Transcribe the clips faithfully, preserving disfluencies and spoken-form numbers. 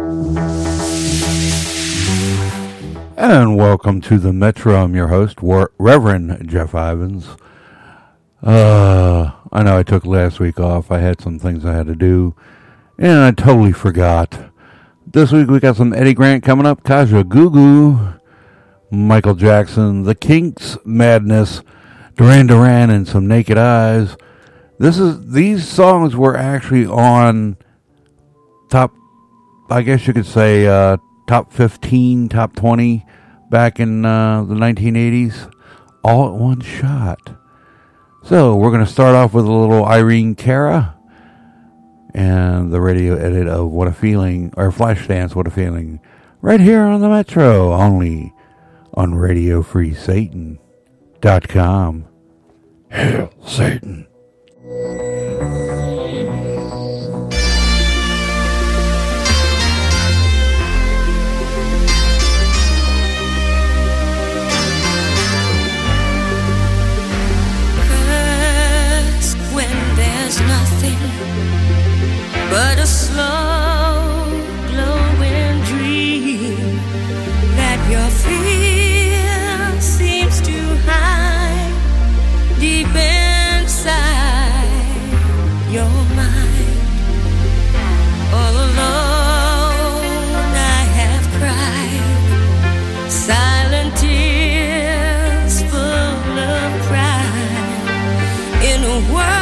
And welcome to the Metro. I'm your host, War- Reverend Jeff Ivins. Uh, I know I took last week off. I had some things I had to do, and I totally forgot. This week we got some Eddie Grant coming up, Kaja Gugu, Michael Jackson, The Kinks, Madness, Duran Duran, and some Naked Eyes. This is these songs were actually on top, I guess you could say, uh, top fifteen, top twenty back in uh, the nineteen eighties, all at one shot. So we're going to start off with a little Irene Cara and the radio edit of What a Feeling, or Flashdance, What a Feeling, right here on the Metro, only on radio free satan dot com. Hail Satan. But a slow, glowing dream that your fear seems to hide deep inside your mind. All alone I have cried silent tears full of pride in a world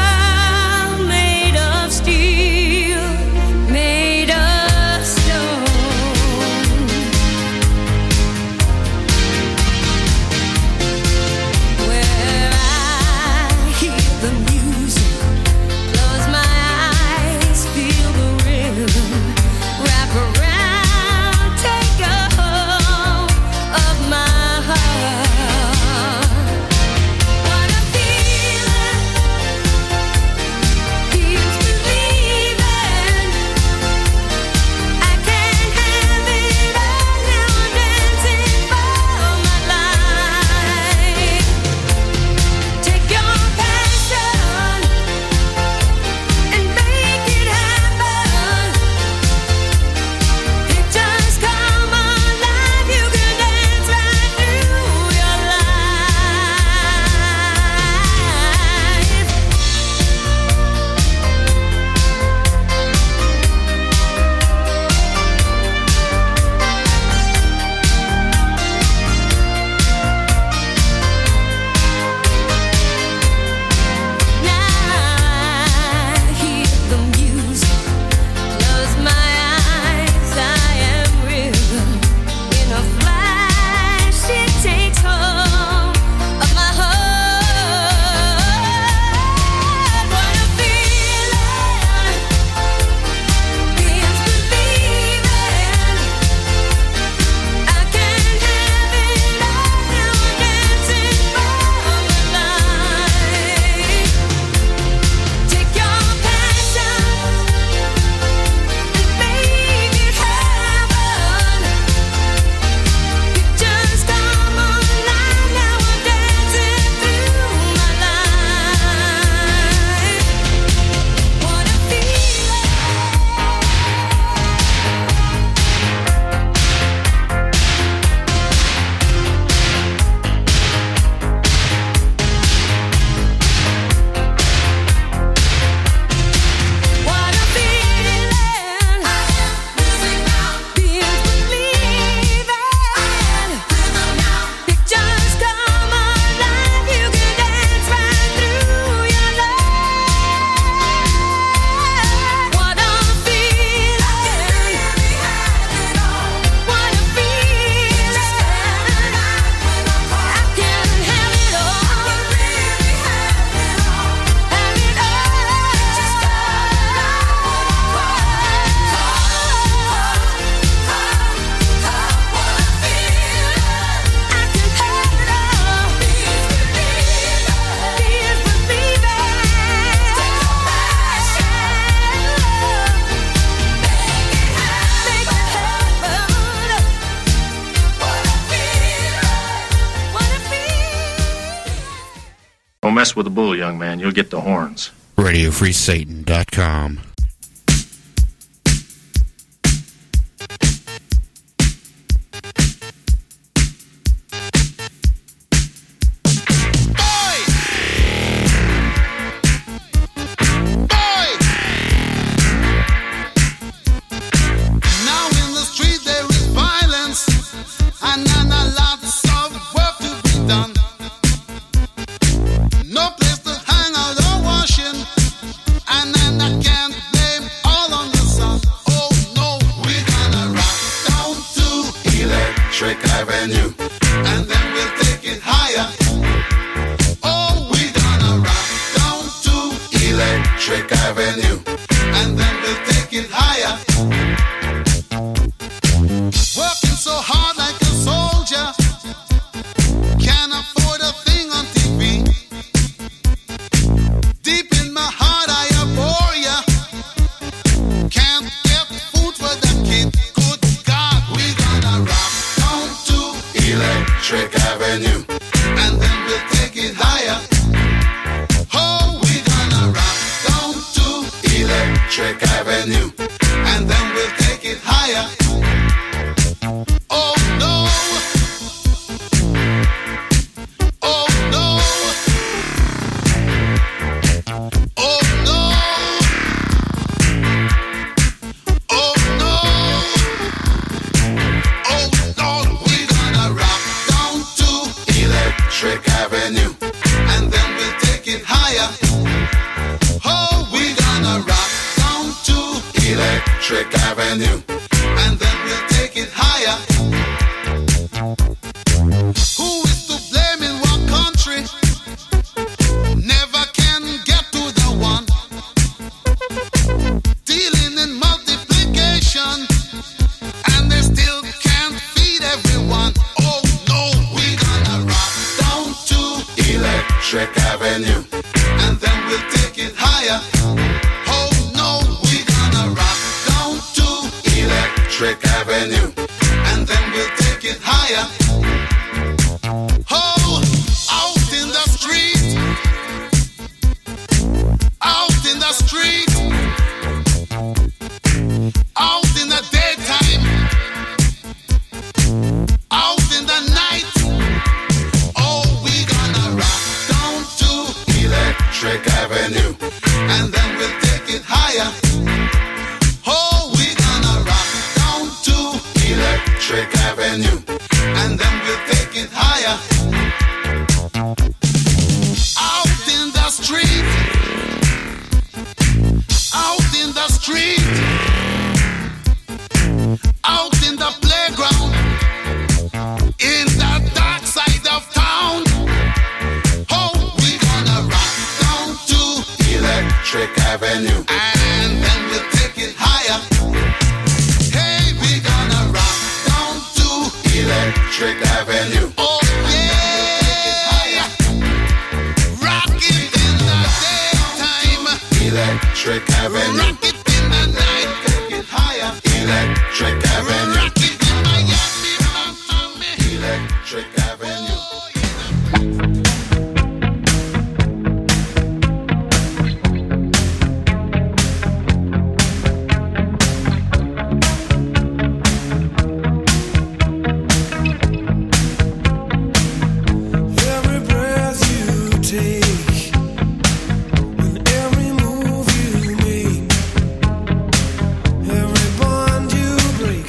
Mess with the bull, young man. You'll get the horns. radio free satan dot com. Avenue, and then we'll take it higher. Oh, we gonna rock down to Electric Avenue, and then we'll take it higher. Working so hard like a soldier, can't afford a thing on T V. Deep in my heart I abhor ya. Can't get food for the kid. Good God, we gonna rock down to Electric Avenue, and then we'll take it higher. Oh, we gonna rock down to Electric Avenue, and then we'll take it higher. Oh no. Oh no. Oh no. Oh no. Oh Lord, we gonna rock down to Electric Avenue, and then we'll take it higher. Oh, we gonna rock down to Electric Avenue, and then we'll take it higher. Who is to blame in what country? Never can get to the one. Dealing in multiplication, and they still can't feed everyone. Oh no, we gonna rock down to Electric Avenue, and then we'll take it higher. Oh no, we gonna rock down to Electric Avenue, and then we'll take it higher. Oh, out in the street, out in the street, out in the daytime, out in the night. Oh, we gonna rock down to Electric Avenue, and then we'll take it higher. Oh, we gonna rock down to Electric Avenue, and then we'll take it higher. Out in the street, out in the street, out in the playground, in the dark side of town. Oh, we gonna rock down to Electric Avenue, and then we'll take it higher. Hey, we gonna rock down to Electric Avenue. Oh yeah, rock it in the daytime, Electric Avenue. Rock it in the night, take it higher, Electric Avenue. Rock it in Miami, Miami, Electric Avenue. Every breath you take, and every move you make, every bond you break.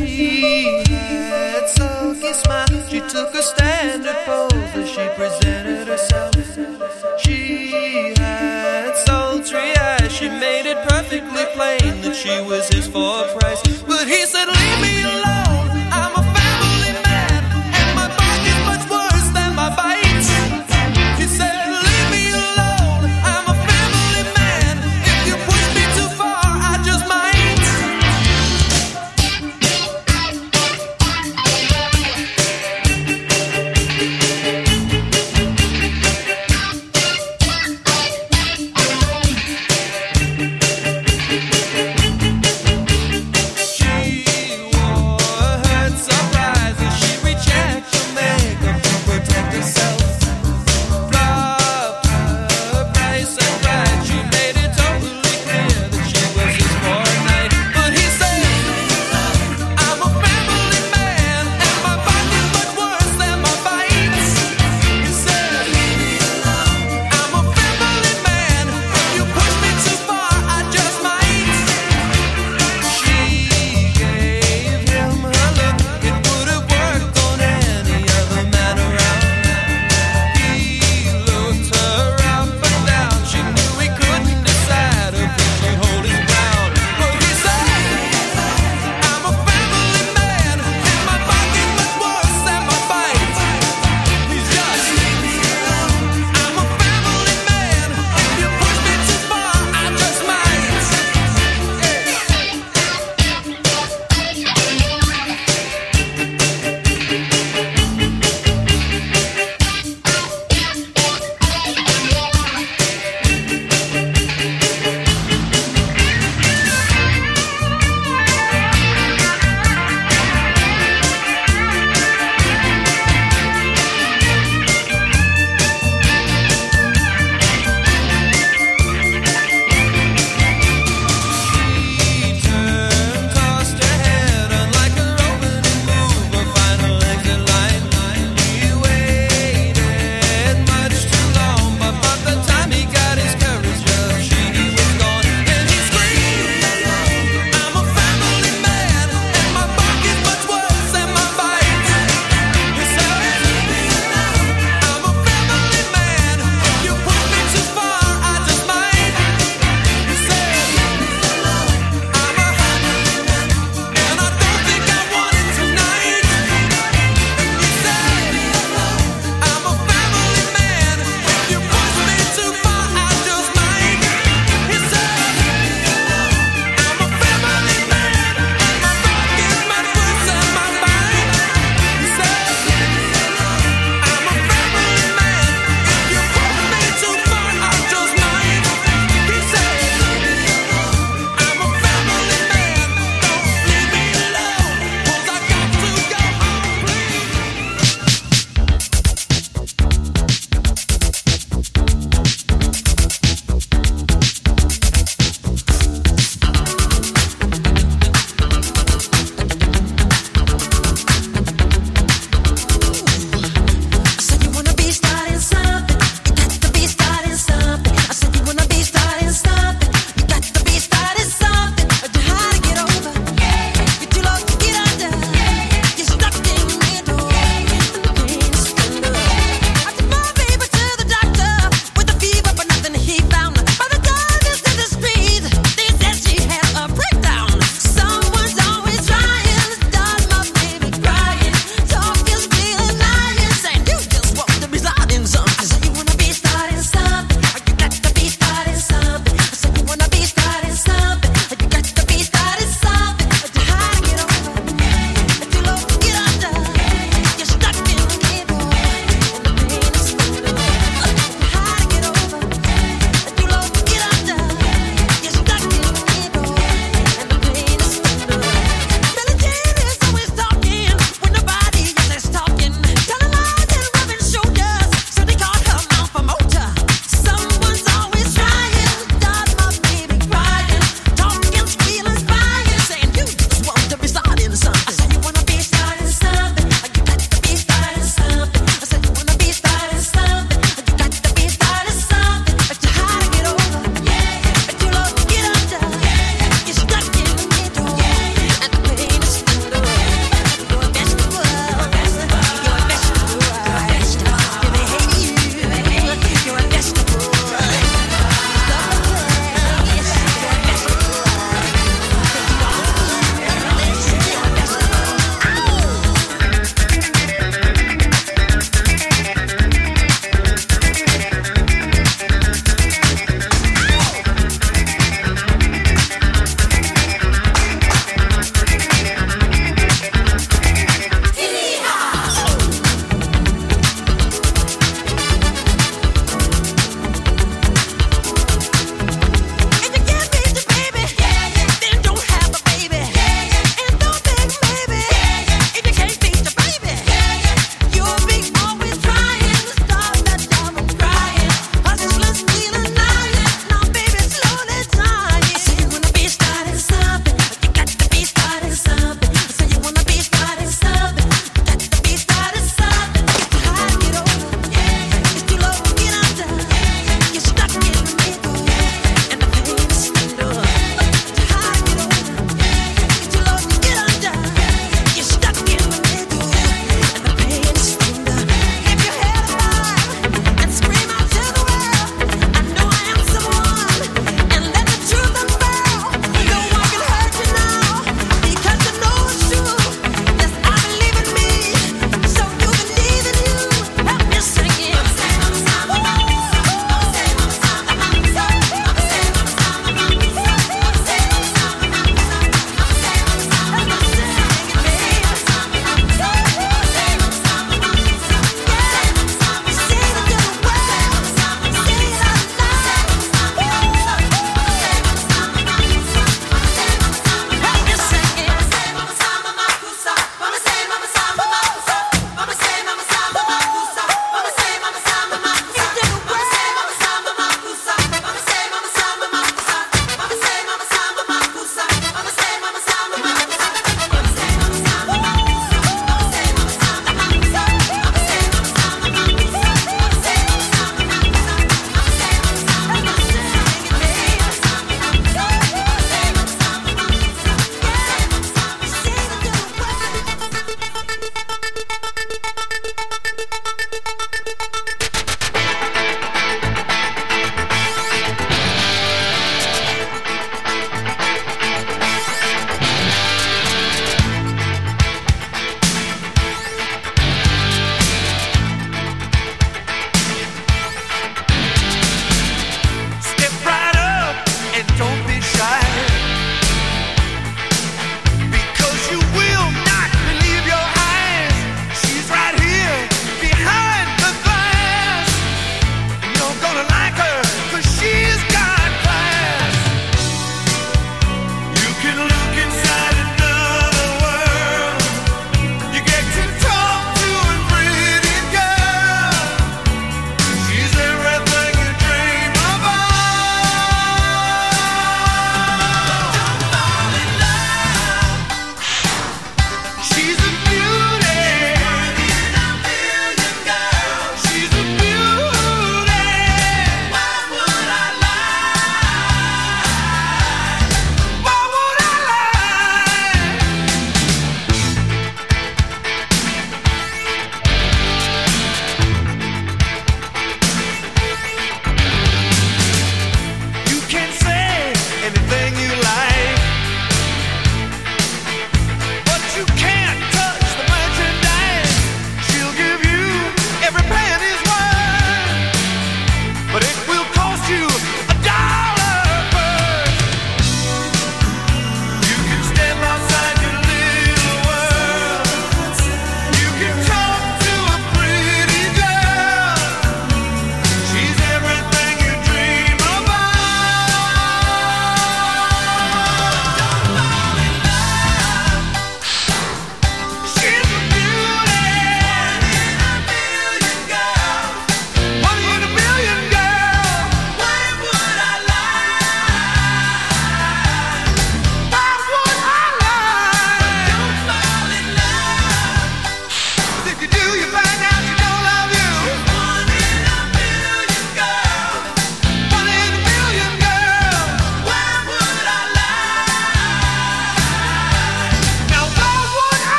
She had sulky smile. She took a standard pose as she presented herself. She had sultry eyes. She made it perfectly plain that she was his for a price. But he said, leave me alone. I'm a family man, and my bark is much worse than my bite. He said, leave me alone. I'm a family man. If you push me too far, I just might.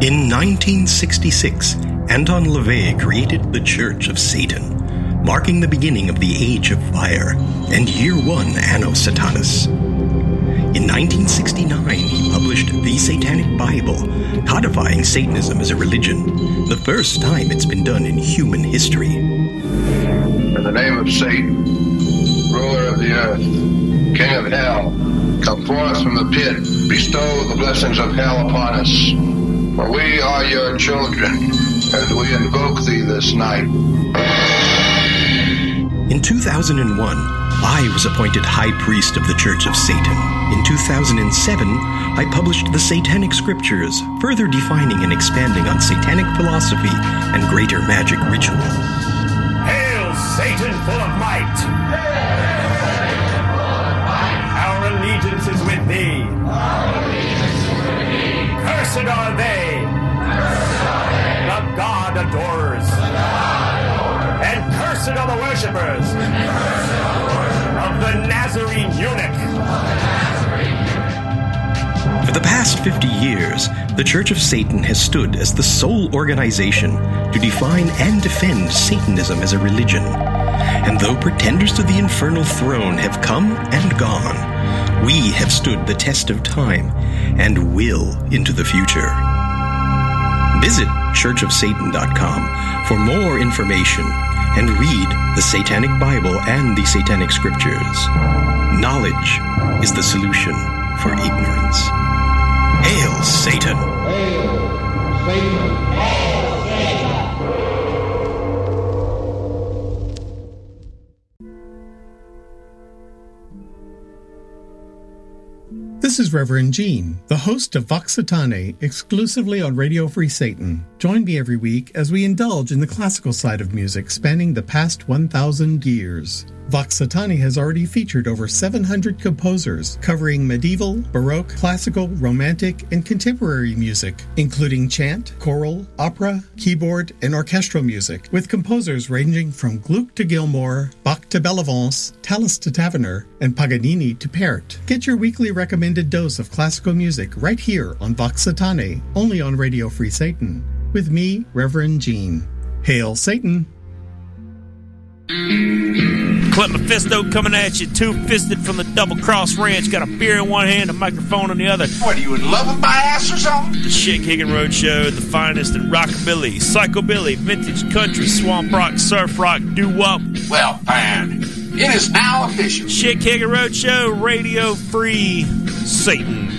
In nineteen sixty-six, Anton LaVey created the Church of Satan, marking the beginning of the Age of Fire and Year One Anno Satanas. In nineteen sixty-nine, he published The Satanic Bible, codifying Satanism as a religion, the first time it's been done in human history. In the name of Satan, ruler of the earth, king of hell, come forth from the pit, bestow the blessings of hell upon us. For we are your children, and we invoke thee this night. In two thousand one, I was appointed High Priest of the Church of Satan. In two thousand seven, I published the Satanic Scriptures, further defining and expanding on satanic philosophy and greater magic ritual. Hail, Satan full of might! Our allegiance is with thee. Cursed are they. The God adorers. And cursed are the worshippers of the Nazarene eunuch. For the past fifty years, the Church of Satan has stood as the sole organization to define and defend Satanism as a religion. And though pretenders to the infernal throne have come and gone, we have stood the test of time and will into the future. Visit church of satan dot com for more information and read the Satanic Bible and the Satanic Scriptures. Knowledge is the solution for ignorance. Hail, Satan! Hail, Satan! Hail, Satan! This is Reverend Gene, the host of Vox Satanae, exclusively on Radio Free Satan. Join me every week as we indulge in the classical side of music spanning the past one thousand years. Vox Satanae has already featured over seven hundred composers covering medieval, baroque, classical, romantic, and contemporary music, including chant, choral, opera, keyboard, and orchestral music, with composers ranging from Gluck to Gilmour, Bach to Bellavance, Tallis to Taverner, and Paganini to Pärt. Get your weekly recommended dose of classical music right here on Vox Satanae, only on Radio Free Satan, with me, Reverend Gene. Hail Satan! Clint Mephisto coming at you, two-fisted from the Double Cross Ranch. Got a beer in one hand, a microphone in the other. What, are you in love with my ass or something? The Chick Higgin Road Show, the finest in rockabilly, psychobilly, vintage country, swamp rock, surf rock, doo-wop. Well, man, it is now official. Chick Higgin Road Show, Radio Free Satan.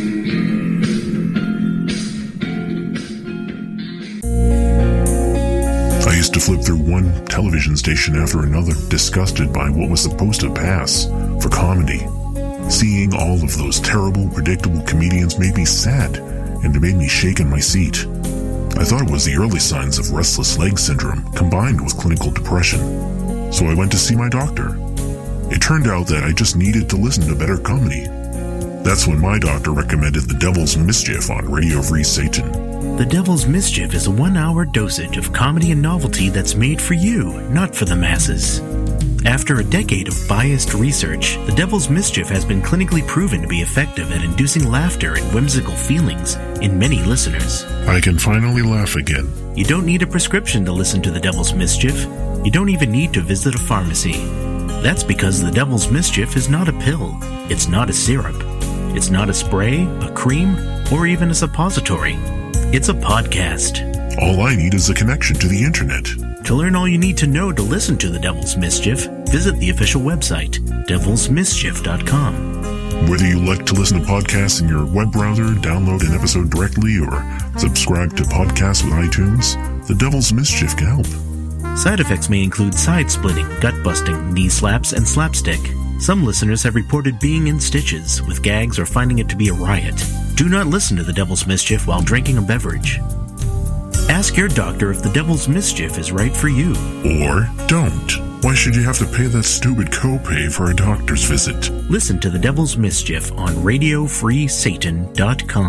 I used to flip through one television station after another, disgusted by what was supposed to pass for comedy. Seeing all of those terrible, predictable comedians made me sad, and it made me shake in my seat. I thought it was the early signs of restless leg syndrome combined with clinical depression. So I went to see my doctor. It turned out that I just needed to listen to better comedy. That's when my doctor recommended The Devil's Mischief on Radio Free Satan. The Devil's Mischief is a one-hour dosage of comedy and novelty that's made for you, not for the masses. After a decade of biased research, The Devil's Mischief has been clinically proven to be effective at inducing laughter and whimsical feelings in many listeners. I can finally laugh again. You don't need a prescription to listen to The Devil's Mischief. You don't even need to visit a pharmacy. That's because The Devil's Mischief is not a pill. It's not a syrup. It's not a spray, a cream, or even a suppository. It's a podcast. All I need is a connection to the internet. To learn all you need to know to listen to The Devil's Mischief, visit the official website, devils mischief dot com. Whether you like to listen to podcasts in your web browser, download an episode directly, or subscribe to podcasts with iTunes, The Devil's Mischief can help. Side effects may include side-splitting, gut-busting, knee slaps, and slapstick. Some listeners have reported being in stitches, with gags, or finding it to be a riot. Do not listen to The Devil's Mischief while drinking a beverage. Ask your doctor if The Devil's Mischief is right for you. Or don't. Why should you have to pay that stupid copay for a doctor's visit? Listen to The Devil's Mischief on radio free satan dot com.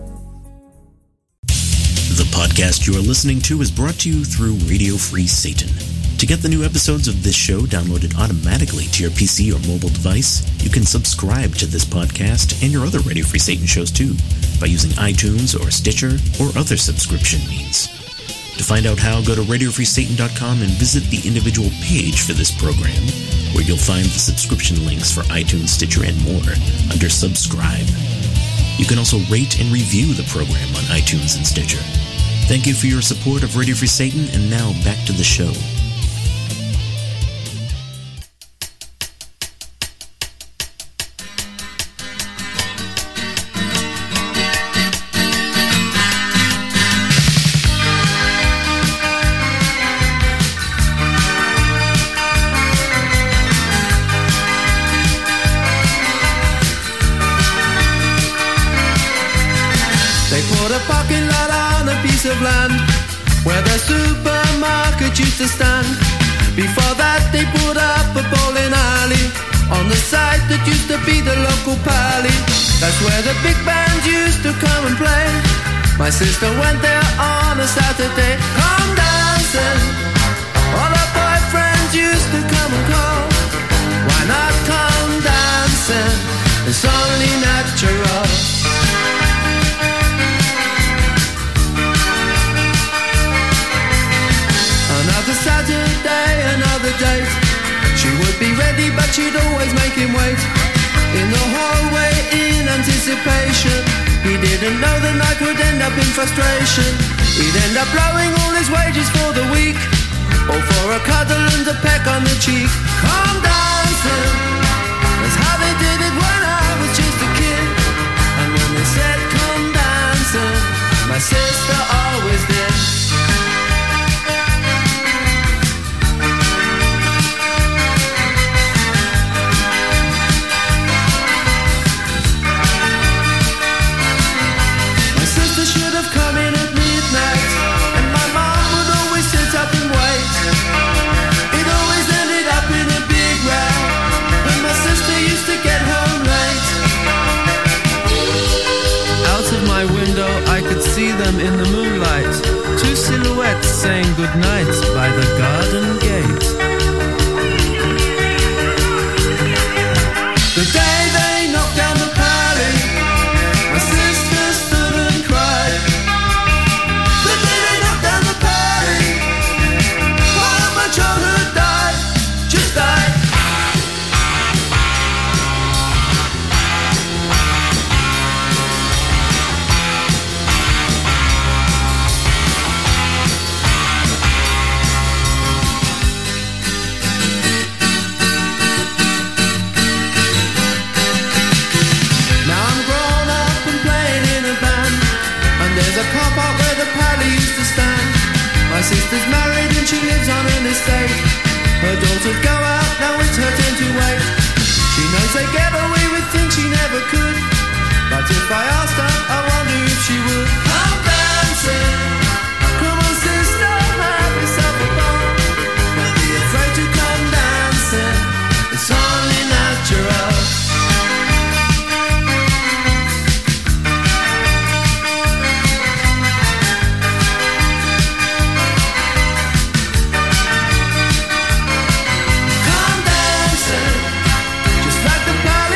The podcast you are listening to is brought to you through Radio Free Satan. To get the new episodes of this show downloaded automatically to your P C or mobile device, you can subscribe to this podcast and your other Radio Free Satan shows too. by using iTunes or Stitcher or other subscription means. To find out how, go to radio free satan dot com and visit the individual page for this program, where you'll find the subscription links for iTunes, Stitcher, and more under Subscribe. You can also rate and review the program on iTunes and Stitcher. Thank you for your support of Radio Free Satan, and now back to the show. Of land where the supermarket used to stand. Before that they put up a bowling alley on the site that used to be the local pally. That's where the big band used to come and play. My sister went there on a Saturday. Come dancing, all her boyfriends used to come and call. Why not come dancing? It's only natural. Another Saturday, another date. She would be ready, but she'd always make him wait in the hallway in anticipation. He didn't know the night would end up in frustration. He'd end up blowing all his wages for the week, all for a cuddle and a peck on the cheek. Come dancing, that's how they did it when I was just a kid. And when they said come dancing, my sister always did. Them in the moonlight, two silhouettes saying goodnight by the garden gate. The day they knocked down the pally, my sister stood and cried. The day they knocked down the pally, while my childhood died, just died. My sister's married and she lives on an estate. Her daughters go out, now it's her turn to wait. She knows they get away with things she never could, but if I asked her, I wonder if she would. I'm dancing, come on sister, have yourself a ball. Don't be afraid to come dancing, it's only natural. Just like the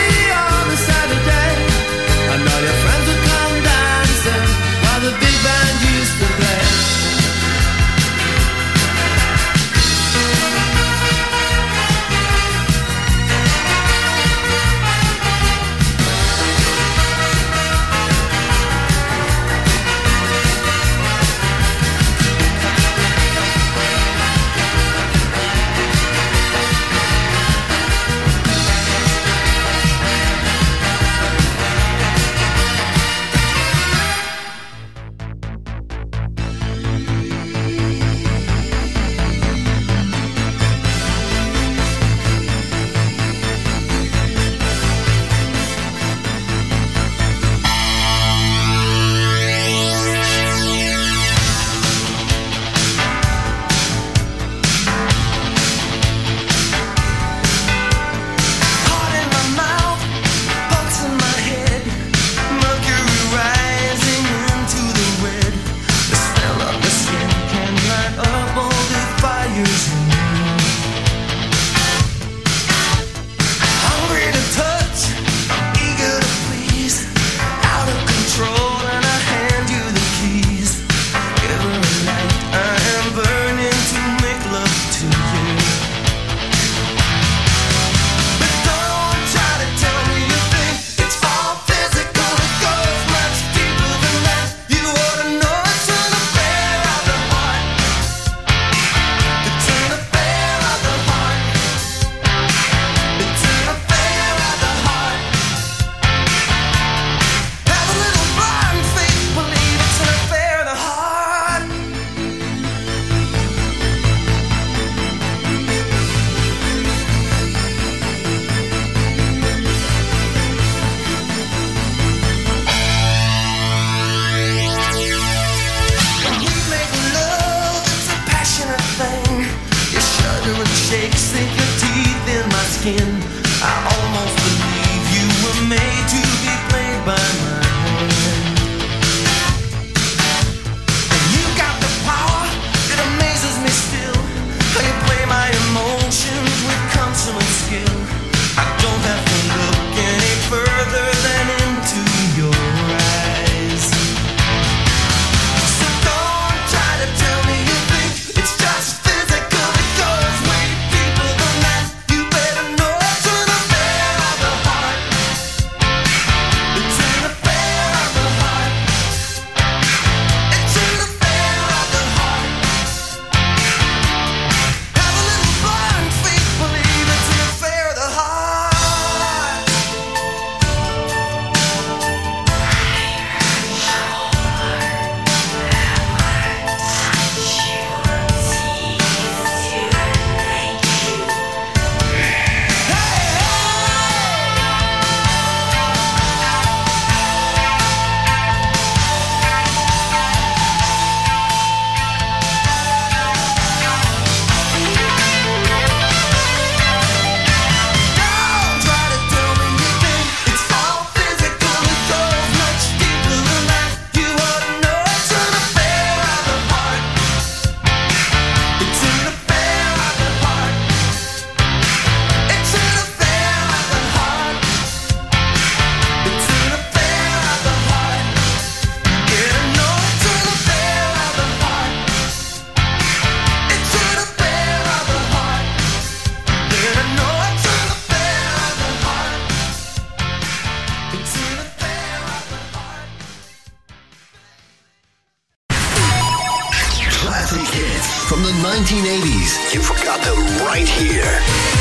nineteen eighties. You've got them right here.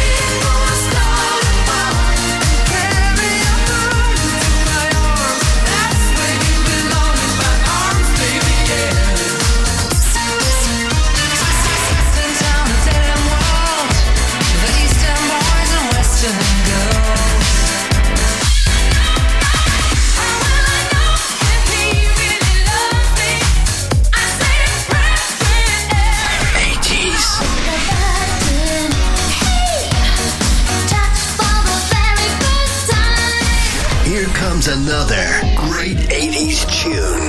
Another great eighties tune.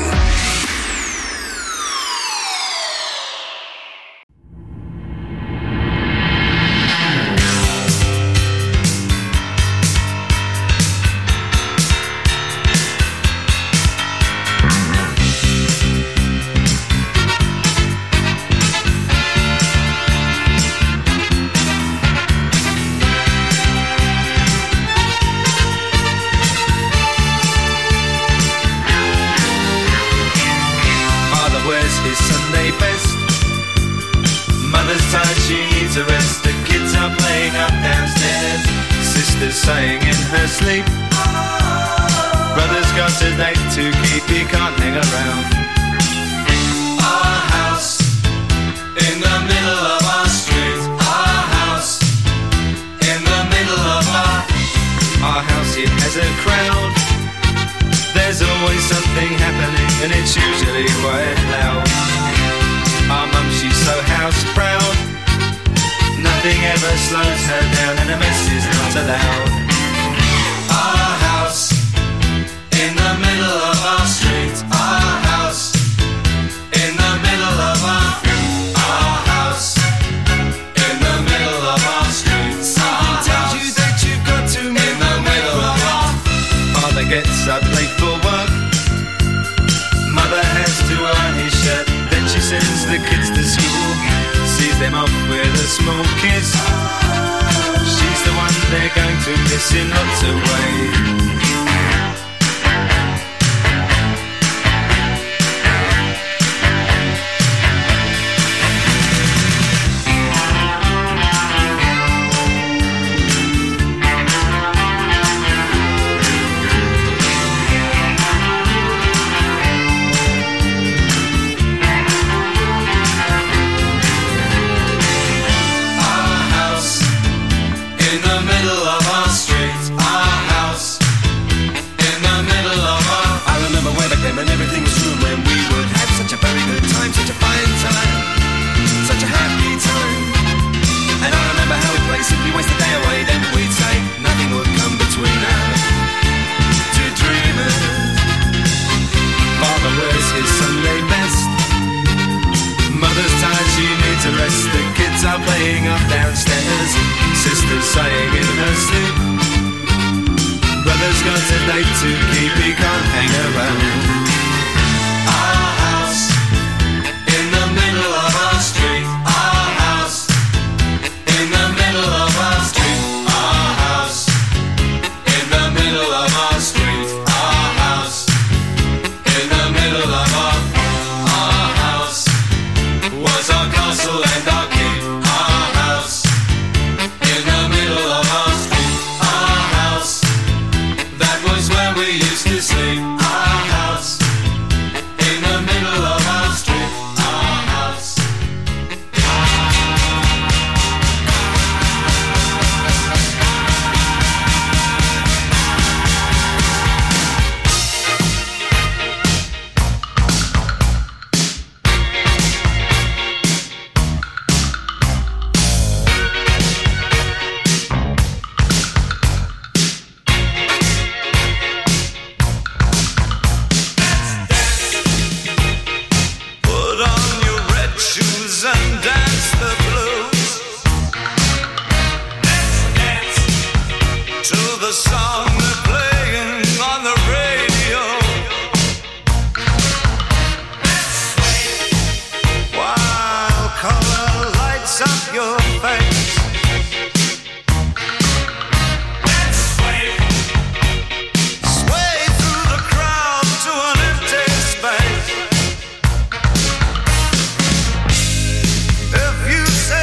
Saying in her sleep, brother's got a date to keep, he can't hang around. Our house in the middle of our street, our house in the middle of our our house, it has a crowd. There's always something happening and it's usually quite loud. Our mum, she's so house proud, nothing ever slows her down and a mess is not allowed. Our house in the middle of our street, our house in the middle of our our house in the middle of our street. Something tells you that you've got to move in the middle of our. Father gets up late for work, mother has to iron his shirt, then she sends the kids to school, sees them off with a small kiss. She's the one they're going to miss in lots of ways. And everything was true when we would have such a very good time, such a fine time, such a happy time. And I remember how we'd play, simply waste the day away, then we'd say nothing would come between us, two dreamers. Father wears his Sunday best, mother's tired, she needs a rest. The kids are playing up downstairs, sister's sighing in her sleep. Brother's got a date to keep, he can't hang around. Our house in the middle of our street, our house in the middle of our street, our house in the middle of our street, our house in the middle of our our house was our castle and our keep, our house in the middle of our street, our house. That was where we used to sleep. Our house in the middle of our street. Our house. If you say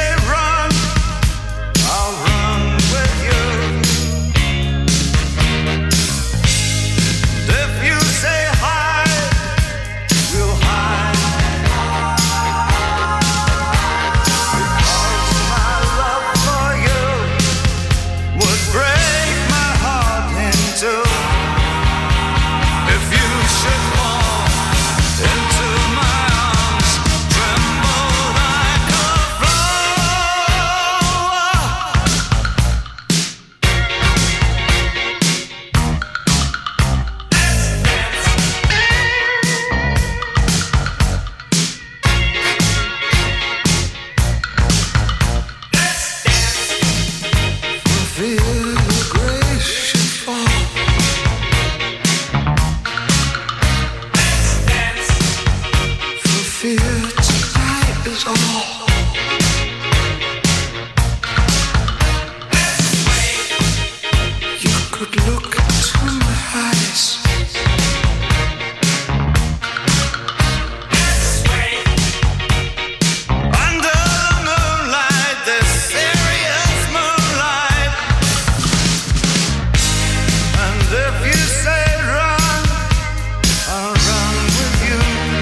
if you say run, I'll run with you.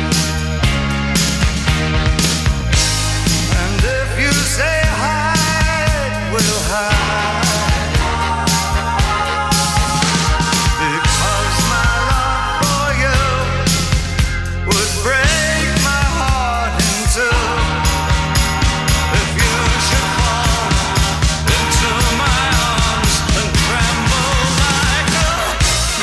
And if you say hide, we'll hide. Because my love for you would break my heart in two. If you should fall into my arms and tremble like a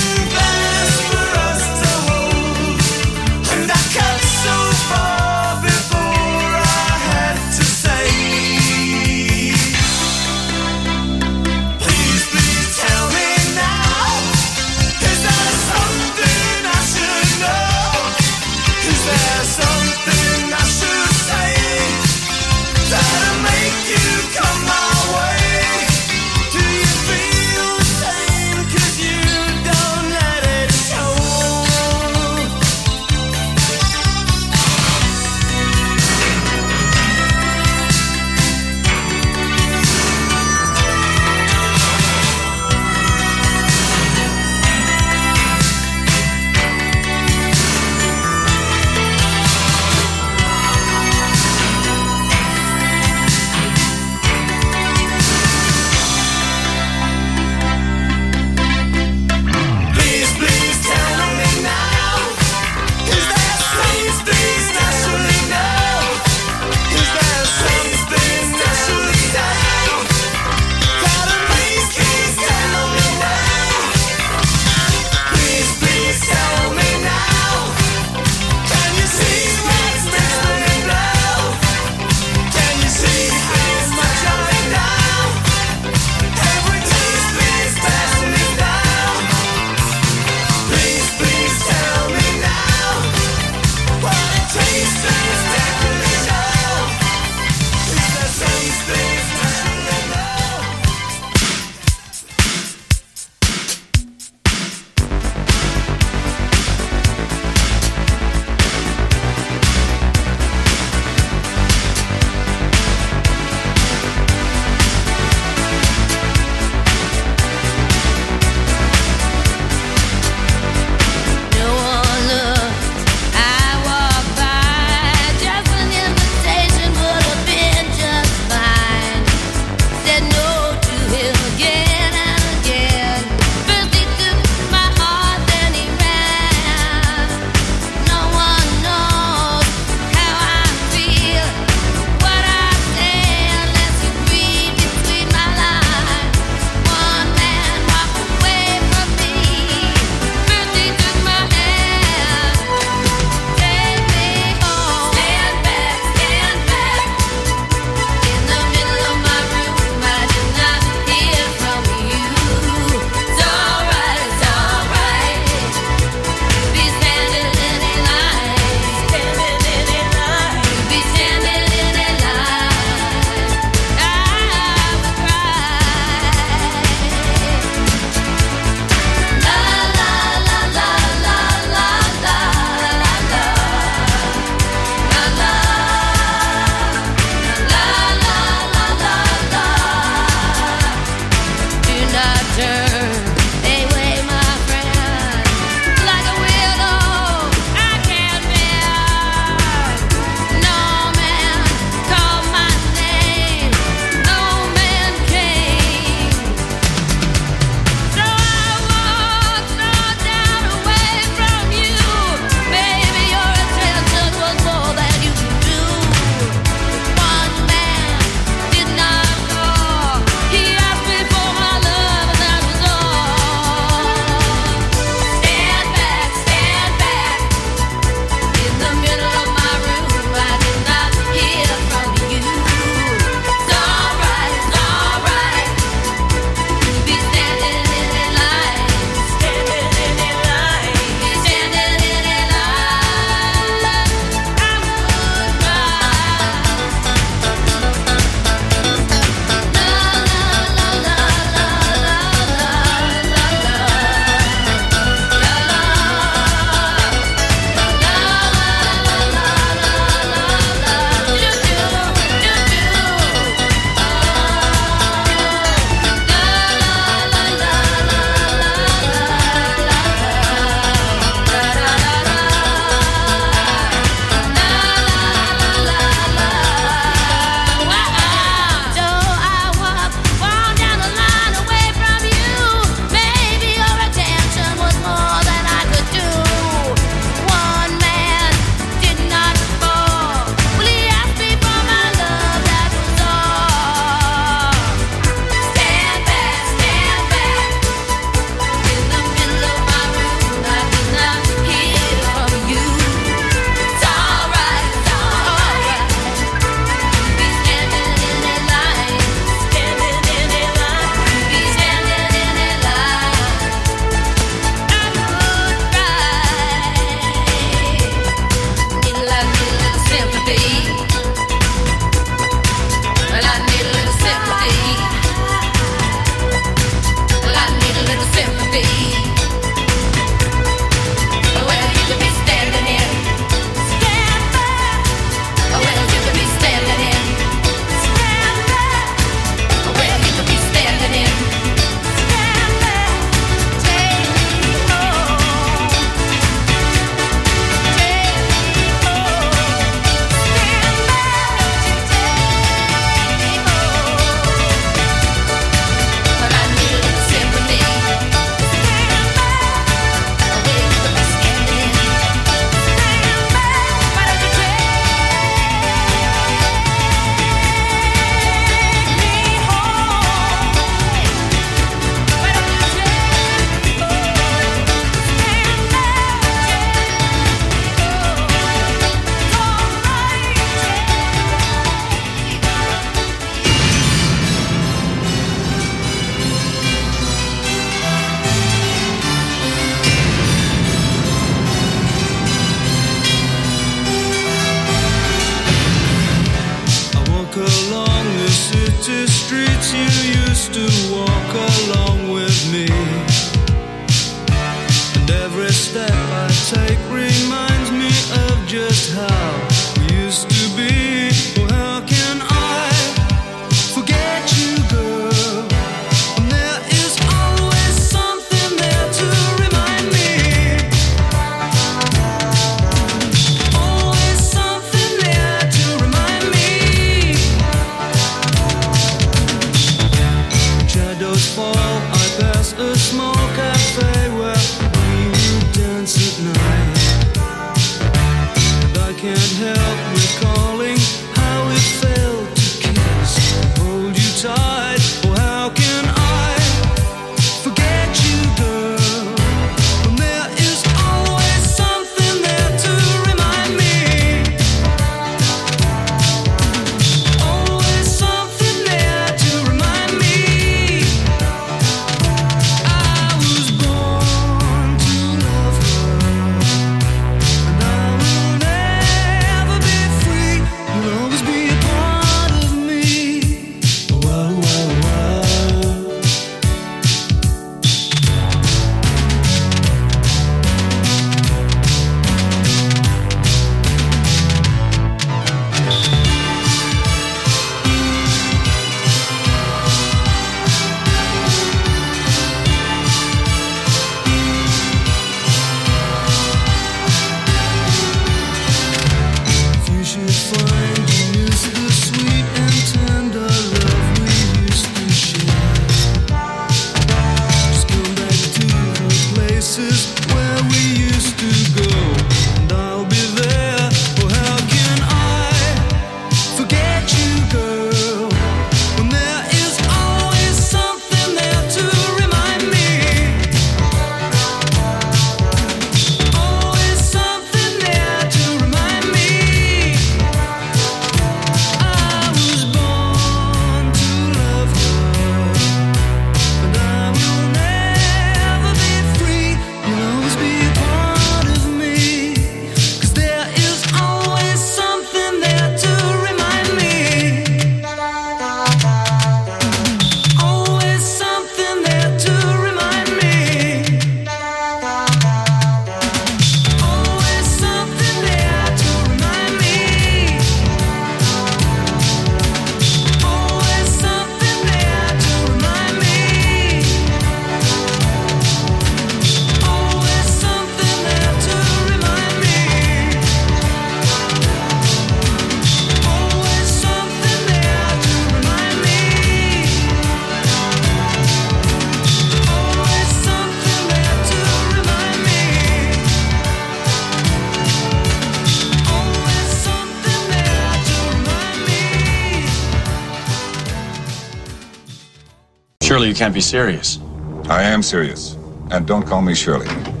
Surely you can't be serious. I am serious. And don't call me Shirley.